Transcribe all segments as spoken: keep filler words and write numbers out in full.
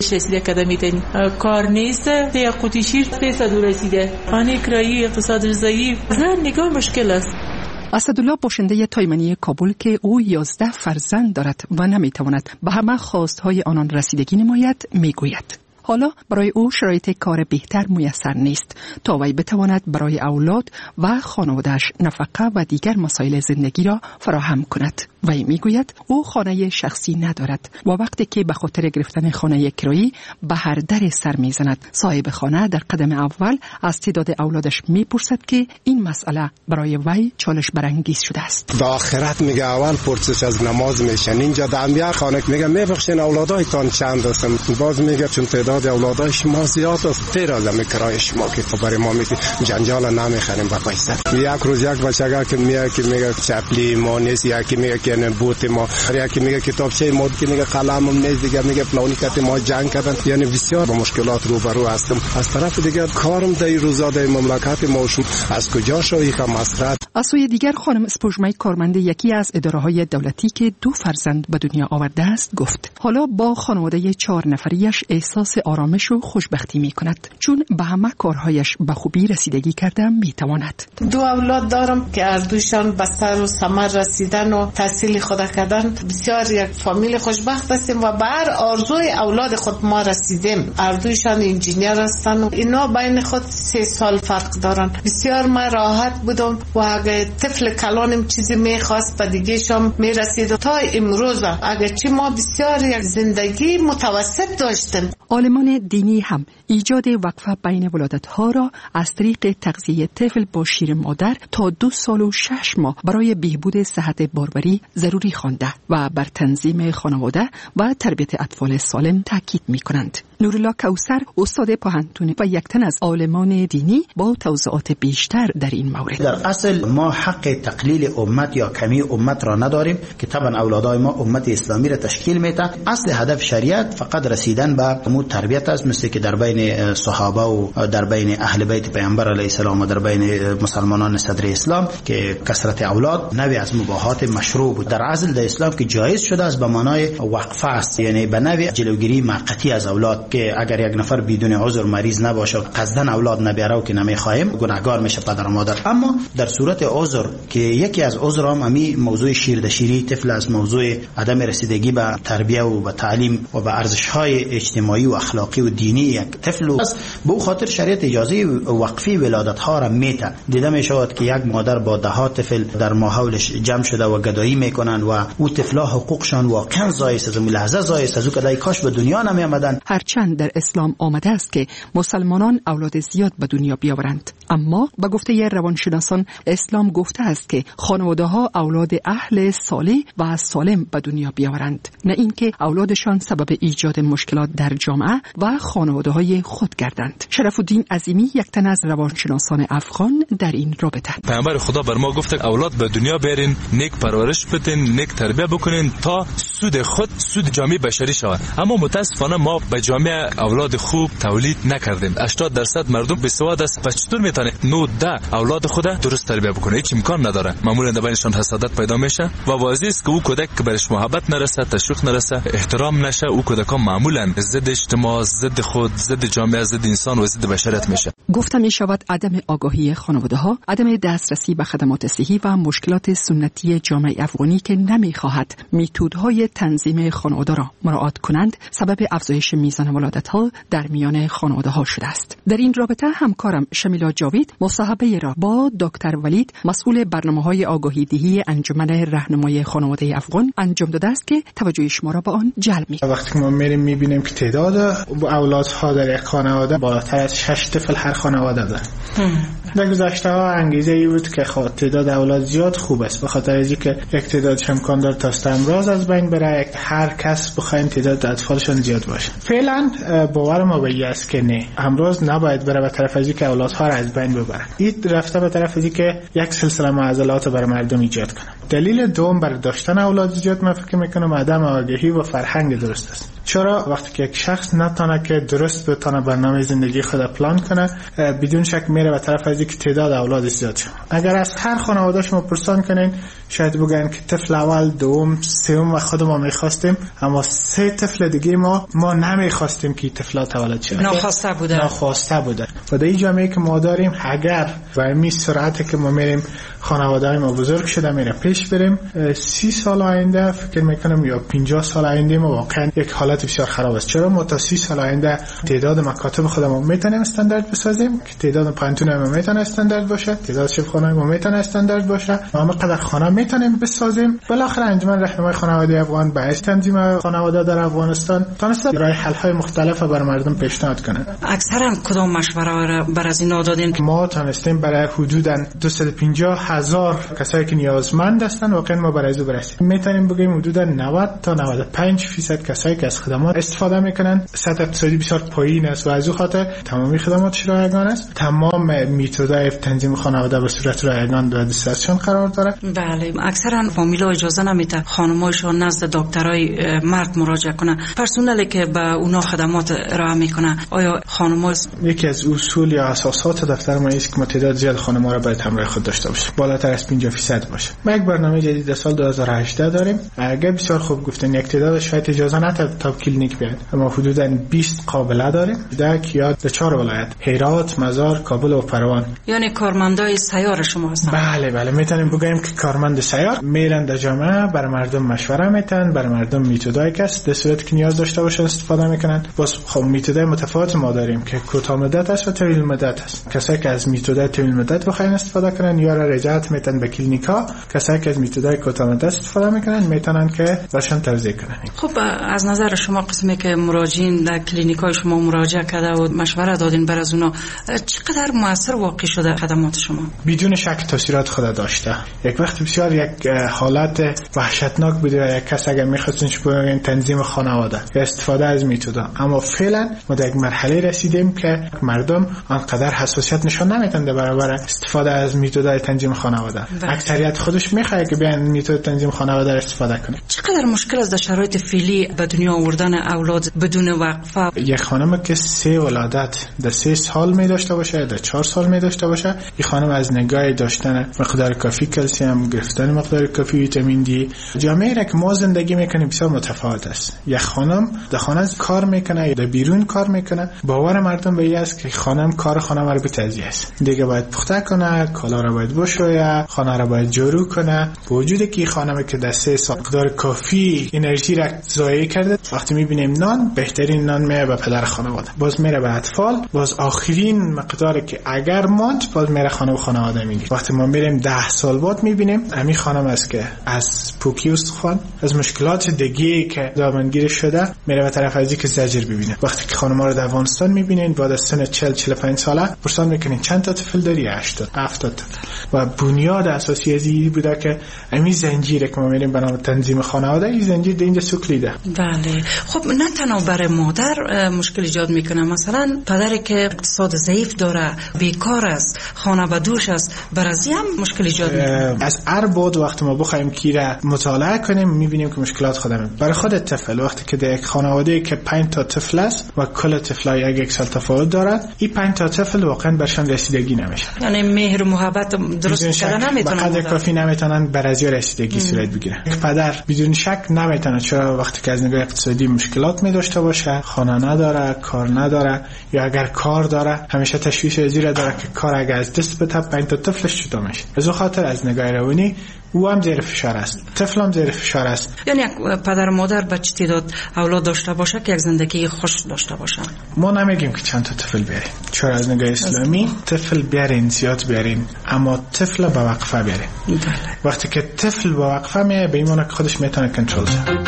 خودش رسیده کدمی تنی کار نیست یا قوتیشیر پیسه دو رسیده آن اکرایی اقتصاد رضایی زن نگاه مشکل است. اسدالله باشنده تایمنی کابل که او یازده فرزند دارد و نمیتواند به همه خواستهای آنان رسیدگی نماید میگوید حالا برای او شرایط کار بهتر میسر نیست تا وی بتواند برای اولاد و خانواده‌اش نفقه و دیگر مسائل زندگی را فراهم کند. وی میگوید او خانه شخصی ندارد و وقتی که به خاطر گرفتن خانه کرایی به هر در سر میزند صاحب خانه در قدم اول از تعداد اولادش میپرسد که این مسئله برای وی چالش برانگیز شده است. به آخرت میگه اول پرسش از نماز میشن اینجا دامیا خانه میگه میبخشین اولادایتان چند هستن باز میگه چون تعداد اولادای شما زیاد است تیرا زمین کرای شما که خبر ما میگه جنجال نمیخریم با پیسه یک روز یک بچگاه که میگه که میگه چپلی ما نیست یکی میگه که بوت ما یکی میگه کتابچه ما که میگه قلمم نیست دیگه میگه فلانی کتی ما جنگ کردن یعنی بسیار با مشکلات روبرو هستم. از طرف دیگه کارم در روزا در مملکت ما شد از کجا شوی که مسرت. از سوی دیگر خانم اسپوژمای کارمند یکی از اداره‌های دولتی که دو فرزند به دنیا آورده است گفت حالا با خانواده چهار نفریش احساس آرامش و خوشبختی می‌کند چون به همه کارهایش به خوبی رسیدگی کرده می‌تواند. دو اولاد دارم که هر دوشان به سر و ثمر رسیدن و تحصیل خود کردن بسیار یک فامیل خوشبخت هستیم و به هر آرزوی اولاد خود ما رسیدیم. هر دوشان انجینیر هستن و اینا بین خود سه سال فرق دارن. بسیار ما راحت بودم و اگه طفل کلانم چیزی میخواست به دیگه شام میرسید تا امروز اگه چی ما بسیار یک زندگی متوسط داشتیم. عالمان دینی هم ایجاد وقفه بین ولادت‌ها را از طریق تغذیه طفل با شیر مادر تا دو سال و شش ماه برای بهبود صحت باروری ضروری خوانده و بر تنظیم خانواده و تربیت اطفال سالم تاکید می‌کنند. نورالله کوثر استاد پوهنتون و یک تن از عالمان دینی با توضیحات بیشتر در این مورد. در اصل ما حق تقلیل امت یا کمی امت را نداریم که طبعا اولادای ما امت اسلامی را تشکیل میده. اصل هدف شریعت فقط رسیدن به امور تربیت است، مثل که در بین صحابه و در بین اهل بیت پیامبر علیه السلام و در بین مسلمانان صدر اسلام که کثرت اولاد نوعی از مباحات مشروع بود. در اصل در اسلام که جایز شده است به معنای وقفه است، یعنی به نوع جلوگیری موقتی از اولاد که اگر یک نفر بدون عذر مریض نباشه قصدن اولاد نبره و که نمیخوایم گناهگار میشه پدر و مادر. اما در صورت عذر که یکی از عذرام همین موضوع شیردشیری طفل از موضوع عدم رسیدگی به تربیت و به تعلیم و به ارزش‌های اجتماعی و اخلاقی و دینی یک طفل است، به او خاطر شریعت اجازه وقفی ولادت‌ها را میده. دیده میشود که یک مادر با ده ها طفل در ماحولش جمع شده و گدایی میکنن و او طفلا حقوقشان واقعا ضایع است، از لحظه ضایع است، از او کدای کاش به دنیا نمی آمدن. هرچند در اسلام آمده است که مسلمانان اولاد زیاد به دنیا بیاورند، اما با گفته روانشناسان اسلام گفته است که خانواده‌ها اولاد اهل صالح و سالم به دنیا بیاورند، نه اینکه اولادشان سبب ایجاد مشکلات در جامعه و خانواده‌های خود گردند. شرف الدین عظیمی یک تن از روانشناسان افغان در این رابطه: پیامبر خدا بر ما گفته اولاد به دنیا بیارین، نیک پرورش بدین، نیک تربیت بکنین تا سود خود سود جامعه بشری شود. اما متاسفانه ما به جامعه اولاد خوب تولید نکردیم. هشتاد درصد مردم بیسواد است و چطور میتونه نود اولاد خود درست تربیت بکنه؟ هیچ امکان نداره. معمولا در بینشان حسادت پیدا میشه و واضح است که او کودک که برش محبت نرسه، تشویق نرسه، احترام نشه، او کودکان معمولا ضد اجتماع، ضد خود، ضد جامعه، ضد انسان و ضد بشریت میشه. گفته می شود عدم آگاهی خانواده ها، عدم دسترسی به خدمات صحی و مشکلات سنتی جامعه افغانی که نمیخواهد میتودهای تنظیم خانواده را مراعات کنند سبب افزایش میزان ولادت ها در میان خانواده ها شده است. در این رابطه همکارم شمیلا جاوید مصاحبه را با دکتر ولید مسئول برنامه‌های آگاهی دهی انجمن راهنمای خانواده افغان انجام داده است که توجه شما را به آن جلب می‌کند. وقتی که ما میریم می‌بینیم که تعداد اولادها در یک خانواده بالاتر از شش طفل هر خانواده داره. در گذشته ها انگیزه ای بود که خود تعداد اولاد زیاد خوب است، به خاطر از اینکه یک تعدادش امکان داره تا امروز از بین بره، هر کس بخواین تعداد اطفالشون زیاد باشه. فعلا باور ما به این است که نه، امروز نباید بره به طرف از اینکه اولادها را از بین ببره. این رفته به طرف از اینکه یک سلسله معضلات برای مردم ایجاد کنه. دلیل دوم برای داشتن اولاد زیاد من فکر میکنم عدم آگاهی و فرهنگ درست است. چرا وقتی که یک شخص نتونه که درست بتونه برنامه زندگی خود پلان کنه، بدون شک میره به طرف از از اینکه تعداد اولاد زیاد شد. اگر از هر خانواده شما پرسان کنین شاید بگن که طفل اول، دوم، سوم و خود ما میخواستیم، اما سه طفل دیگه ما ما نمیخواستیم که طفلا تولد شه. ناخواسته بوده. ناخواسته بوده. و در این جامعه که ما داریم اگر و این سرعتی که ما میریم خانواده ما بزرگ شده میره پیش بریم، سی سال آینده فکر میکنم یا پنجاه سال آینده ما واقعا یک حالت بسیار خراب است. چرا ما تا سی سال آینده تعداد مکاتب خودمون میتونیم استاندارد بسازیم که تعداد پانتون ما میتونه استاندارد باشه، تعداد شفاخانه ما میتونه استاندارد باشه، ما قدر خانه میتونیم بسازیم. بالاخره انجمن رهنمای خانواده افغان به تنظیم خانواده در افغانستان تونسته راه حل های مختلف برای مردم پیشنهاد کنه. اکثرا کدام مشوره را بر از این دادین؟ ما تونستیم برای حدوداً دویست و پنجاه هزار کسایی که نیازمند هستن واقعا ما برای او برسیم. میتونیم بگیم حدوداً نود تا نود و پنج درصد کسایی که از خدمات استفاده میکنن. سطح اقتصادی بسیار پایین است و از اون خاطر تمامی خدمات رایگان است. تمام میتودهای تنظیم خانواده به صورت رایگان در دسترسشون قرار داره. بله، اکثرا فامیلا اجازه نمیده خانمایشون نزد دکترای مرد مراجعه کنه. پرسنلی که به اونا خدمات ارائه میکنه، آیا خانم‌ها یکی از اصول یا اساسات دفتر ما است که تعداد زیاد خانم‌ها را باید همراه خود داشته باشه، بالاتر از پنجاه درصد باشه. ما یک برنامه جدید در سال دو هزار و هجده داریم. اگر بسیار خوب گفتن یک تعداد شاید اجازه نده تا کلینیک بیاد، اما حدوداً بیست قابله داریم در کیات در چهار ولایت: هرات، مزار، کابل و پروان. یعنی کارمندای سیار شما هستن؟ بله بله، میتونیم بگیم که کارمند سیار میرن در جامعه برای مردم مشوره میتن، برای مردم میتودای کس در صورتی که نیاز داشته باشن استفاده میکنن. باز خب میتودای متفاوت ما داریم که کوتاه مدت است و طویل مدت است. کسایی که از میتودای طویل مدت بخواین استفاده کنن یا را رجعت میتن به کلینیکا، کسایی که از میتودای کوتاه مدت استفاده میکنن میتونن که برشون توزیع کنن. خب از نظر شما قسمی که مراجعین در کلینیکای شما مراجعه کرده و مشوره دادین بر از اونا، چقدر موثر واقع شده خدمات شما؟ بدون شک تاثیرات خود داشته. یک وقت بسیار یک حالت وحشتناک بوده یک کس اگر میخواستنش بگن تنظیم خانواده یا استفاده از میتودا، اما فعلا ما در یک مرحله رسیدیم که مردم آنقدر حساسیت نشان نمیدن در برابر استفاده از میتودای تنظیم خانواده. اکثریت خودش میخواد که بیان میتود تنظیم خانواده استفاده کنه. چقدر مشکل است در شرایط فعلی به دنیا آوردن اولاد بدون وقفه؟ یک خانم که سه ولادت در سه سال می داشته باشه، در چهار سال می داشته باشه، این خانم از نگاه داشتن مقدار کافی کلسیم، گرفتن مقدار کافی ویتامین دی، جامعه را که ما زندگی میکنیم بسیار متفاوت است. یک خانم در خانه کار میکنه یا در بیرون کار میکنه، باور مردم به این است که خانم کار خانه مربوط از است. دیگه باید پخته کنه، کالا را باید بشویه، خانه را باید جارو کنه. با وجودی که خانم که در سه سال مقدار کافی انرژی را ضایع کرده، وقتی میبینیم نان، بهترین نان میره به پدر خانواده، باز میره به اطفال، باز آخرین مقداری که اگر ماند باز میره خانه و خانواده میگیره. وقتی ما میریم ده سال بعد میبینیم امی خانم است که از پوکی استخوان، از مشکلات دیگه که دامنگیر شده میره به طرف ازی که زجر ببینه. وقتی که خانم‌ها رو در افغانستان میبینین بعد از سن چهل چهل و پنج ساله پرسان میکنین چند تا طفل داری؟ هشتاد هفتاد طفل. و بنیاد اساسی از این بوده که امی زنجیره که ما میریم به نام تنظیم خانواده، این زنجیر در اینجا سوکلیده. بله. خب نه تنها برای مادر مشکل ایجاد میکنه، مثلا پدری که اقتصاد ضعیف داره، بیکار است، خانه به دوش است، برای هم مشکل ایجاد میکنه. از هر بود وقتی ما بخوایم کیره مطالعه کنیم میبینیم که مشکلات خودمه. برای خود طفل وقتی که در یک خانواده که پنج تا طفل است و کل طفلای یک یک سال تفاوت دارد، این پنج تا طفل واقعا برشان رسیدگی نمیشه. یعنی مهر و محبت درست کردن نمیتونن، به قدر کافی نمیتونن برای رسیدگی صورت بگیره. یک پدر بدون شک نمیتونه، چرا وقتی که از نگاه اقتصادی مشکلات می داشته باشه، خانه نداره، کار نداره، یا اگر کار داره همیشه تشویش ازیره داره که کار اگر از دست بده پنج تا طفلش چطور میشه. از اون خاطر از نگاه روانی او هم زیر فشار است، طفل هم زیر فشار است. یعنی یک پدر و مادر بچه تعداد اولاد داشته باشه که یک زندگی خوش داشته باشه. ما نمیگیم که چند تا طفل بیارین، چرا از نگاه اسلامی طفل بیارین، زیاد بیارین، اما طفل با وقفه بیارین. وقتی که طفل با وقفه میه به ایمان که خودش میتونه کنترل کنه.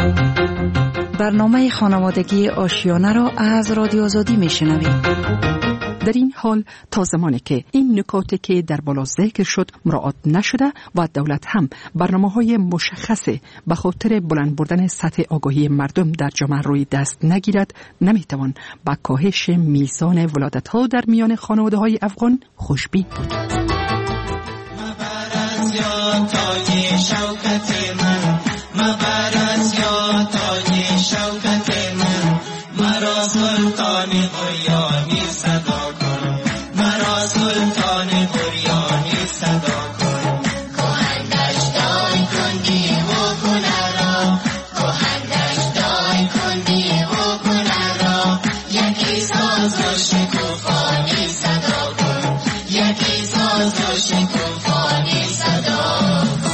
برنامه خانوادگی آشیانه را از رادیو آزادی میشنوید. در این حال تا زمانی که این نکاتی که در بالا ذکر شد مراعات نشده و دولت هم برنامه‌های مشخص به خاطر بلند بردن سطح آگاهی مردم در جامعه روی دست نگیرد، نمیتوان با کاهش میزان ولادت‌ها در میان خانواده‌های افغان خوشبین بود. مرا سلطان غیانی صدا کن، مرا سلطان غیانی یکی ساز و شکوفانی صدا کن، یکی ساز و شکوفانی صدا کن.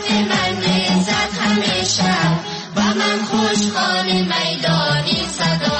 خوشخانه میدانی صدا